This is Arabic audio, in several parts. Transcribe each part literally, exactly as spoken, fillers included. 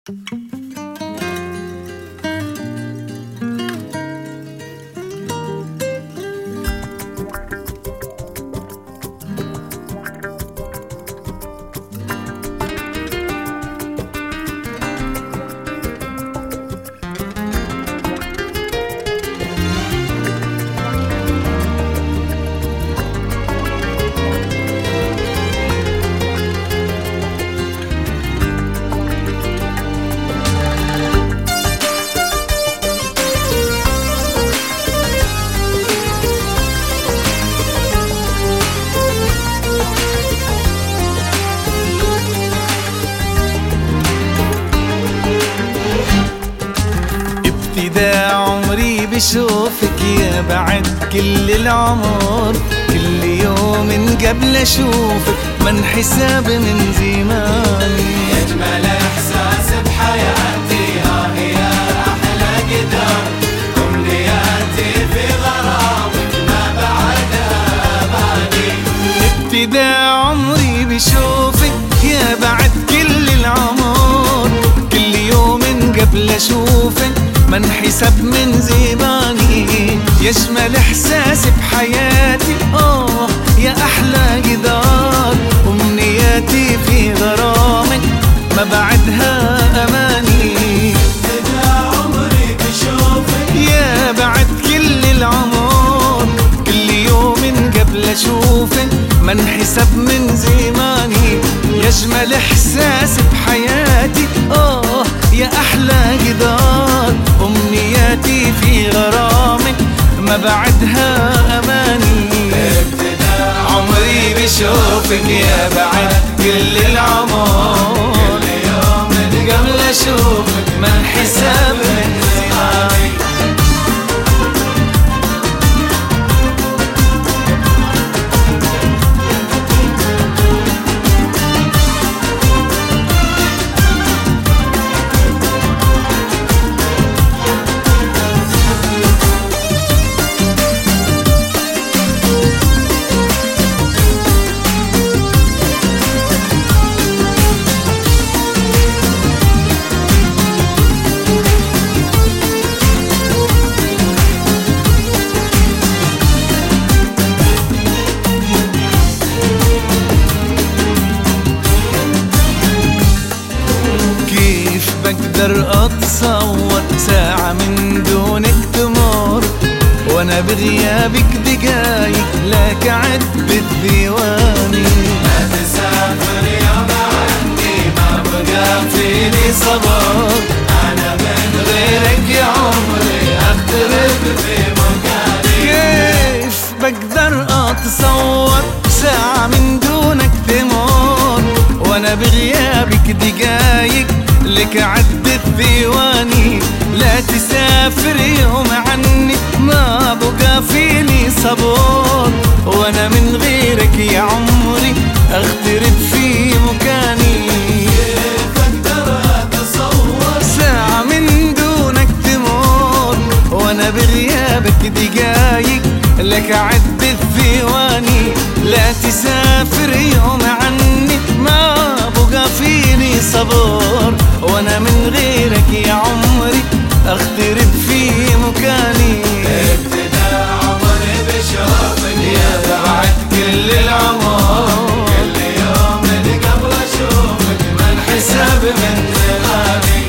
ابتداء عمري بشوفك يا بعد كل العمر، كل يوم قبل اشوفك من حساب من زماني. يجمل احساس بحياتي ها هي احلى قدر، امنياتي في غرامك ما بعدها باني. ابتداء عمري بشوفك يا بعد كل العمر، كل يوم قبل اشوفك من حساب من زماني. يشمل احساس بحياتي اه يا احلى جدار، امنياتي في غرامك ما بعدها اماني. ابتداء عمري بشوفك يا بعد كل العمر، كل يوم قبل اشوفك من حساب من زماني. يشمل احساس بحياتي اه يا احلى جدار، امنياتي في غرامك ما بعدها اماني. ابتداء عمري بشوفك يا بعد كل العمر، كل يوم قبل اشوفك من حساب من زماني. بقدر اتصور ساعة من دونك تمر، وانا بغيابك دقايق لك عد بالديواني. ما تسافر يوم عني ما بقى فيني صبر، انا من غيرك يا عمري اغترب في مكاني. كيف بقدر اتصور ساعة من دونك تمر، وانا بغيابك دقايق لك عدت ديواني. لا تسافر يوم عني ما بقى فيني صبر، وانا من غيرك يا عمري اغترب في مكاني. كيف اقدر اتصور ساعة من دونك تمر، وانا بغيابك دقايق لك عدت ثواني. لا تسافر يوم عني ما بقى فيني صبر، وانا من غيرك يا عمري اغترب في مكاني. ابتداء عمري بشوفك يا بعد كل العمر، كل يوم قبل اشوفك من حساب من زماني.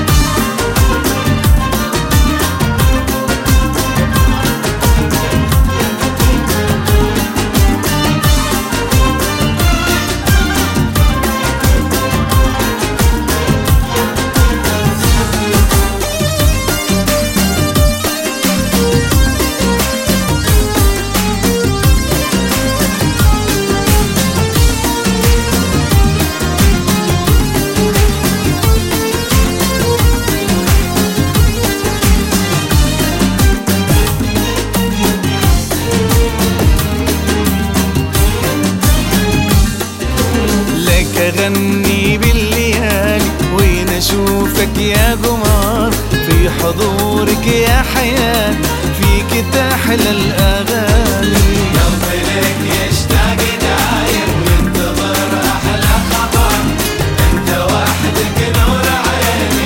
أغني بالليالي وين أشوفك يا قمر، في حضورك يا حياة فيك تحلى الأغاني. قلبي لك يشتاق دايم وينتظر أحلى خبر، أنت وحدك نور عيني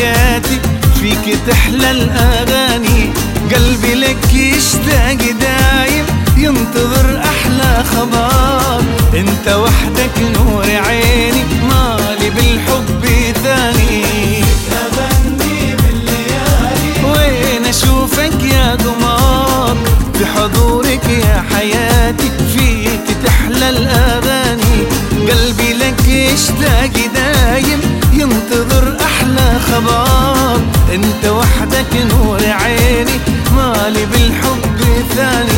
حياتي فيك تحلى الأغاني. قلبي لك يشتاق دايم ينتظر أحلى خبر. انت وحدك نور عيني مالي بالحب ثاني. أغني بالليالي وين أشوفك يا قمر في حضورك يا حياتي فيك تحلى الأغاني. قلبي لك يشتاق دايم ينتظر أحلى خبر. انت وحدك نور عيني مالي بالحب ثاني.